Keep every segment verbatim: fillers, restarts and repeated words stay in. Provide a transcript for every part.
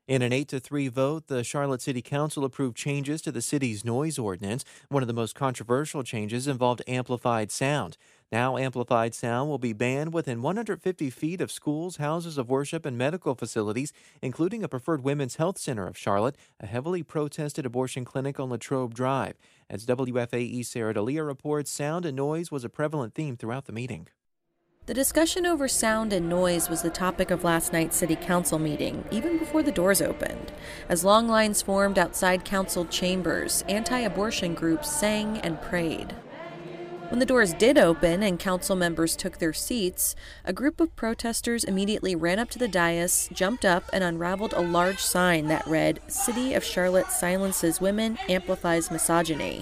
In an eight to three vote, the Charlotte City Council approved changes to the city's noise ordinance. One of the most controversial changes involved amplified sound. Now, amplified sound will be banned within one hundred fifty feet of schools, houses of worship, and medical facilities, including a preferred women's health center of Charlotte, a heavily protested abortion clinic on Latrobe Drive. As W F A E Sarah D'Elia reports, sound and noise was a prevalent theme throughout the meeting. The discussion over sound and noise was the topic of last night's city council meeting, even before the doors opened. As long lines formed outside council chambers, anti-abortion groups sang and prayed. When the doors did open and council members took their seats, a group of protesters immediately ran up to the dais, jumped up, and unraveled a large sign that read, "City of Charlotte silences women, amplifies misogyny."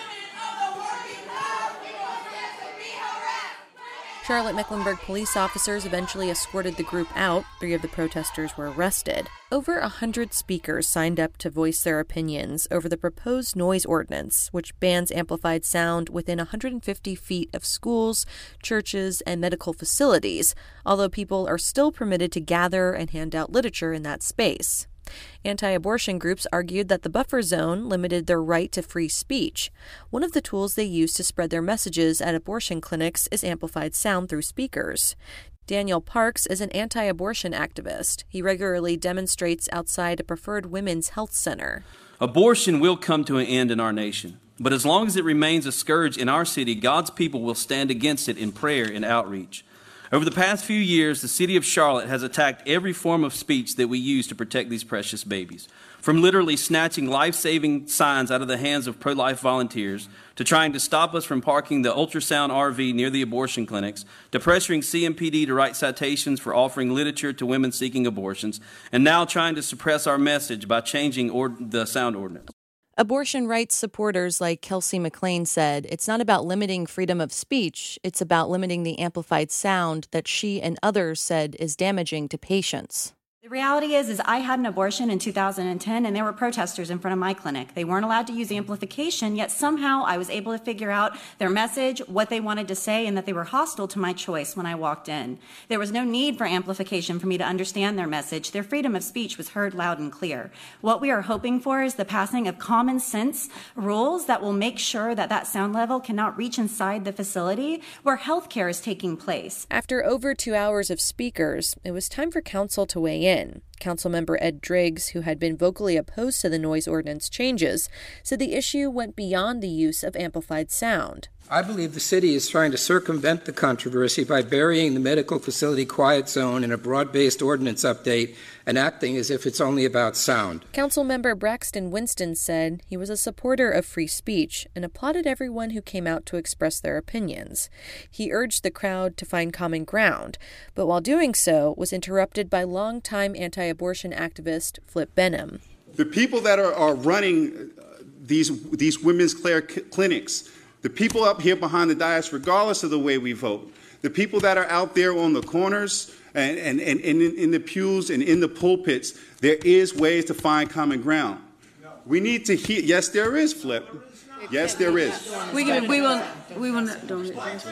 Charlotte-Mecklenburg police officers eventually escorted the group out. Three of the protesters were arrested. Over a hundred speakers signed up to voice their opinions over the proposed noise ordinance, which bans amplified sound within one hundred fifty feet of schools, churches, and medical facilities, although people are still permitted to gather and hand out literature in that space. Anti-abortion groups argued that the buffer zone limited their right to free speech. One of the tools they use to spread their messages at abortion clinics is amplified sound through speakers. Daniel Parks is an anti-abortion activist. He regularly demonstrates outside a preferred women's health center. Abortion will come to an end in our nation, but as long as it remains a scourge in our city, God's people will stand against it in prayer and outreach. Over the past few years, the city of Charlotte has attacked every form of speech that we use to protect these precious babies. From literally snatching life-saving signs out of the hands of pro-life volunteers, to trying to stop us from parking the ultrasound R V near the abortion clinics, to pressuring C M P D to write citations for offering literature to women seeking abortions, and now trying to suppress our message by changing or- the sound ordinance. Abortion rights supporters like Kelsey McLean said, it's not about limiting freedom of speech, it's about limiting the amplified sound that she and others said is damaging to patients. The reality is, is I had an abortion in two thousand ten, and there were protesters in front of my clinic. They weren't allowed to use amplification, yet somehow I was able to figure out their message, what they wanted to say, and that they were hostile to my choice when I walked in. There was no need for amplification for me to understand their message. Their freedom of speech was heard loud and clear. What we are hoping for is the passing of common sense rules that will make sure that that sound level cannot reach inside the facility where health care is taking place. After over two hours of speakers, it was time for council to weigh in. Councilmember Ed Driggs, who had been vocally opposed to the noise ordinance changes, said the issue went beyond the use of amplified sound. I believe the city is trying to circumvent the controversy by burying the medical facility quiet zone in a broad-based ordinance update and acting as if it's only about sound. Councilmember Braxton Winston said he was a supporter of free speech and applauded everyone who came out to express their opinions. He urged the crowd to find common ground, but while doing so was interrupted by longtime anti-abortion activist Flip Benham. The people that are, are running these, these women's care clinics, the people up here behind the dais, regardless of the way we vote, the people that are out there on the corners and, and, and, and in, in the pews and in the pulpits, there is ways to find common ground. We need to hear, yes, there is, Flip. Yes, there is. We, can, we will, we will not, don't,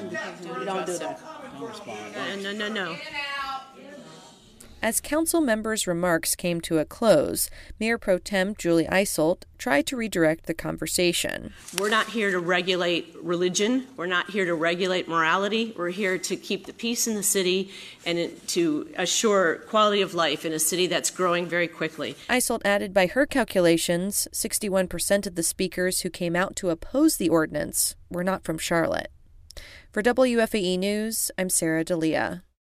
don't do that. No, no, no. As council members' remarks came to a close, Mayor Pro Tem Julie Eiselt tried to redirect the conversation. We're not here to regulate religion. We're not here to regulate morality. We're here to keep the peace in the city and to assure quality of life in a city that's growing very quickly. Eiselt added by her calculations, sixty-one percent of the speakers who came out to oppose the ordinance were not from Charlotte. For W F A E News, I'm Sarah D'Elia.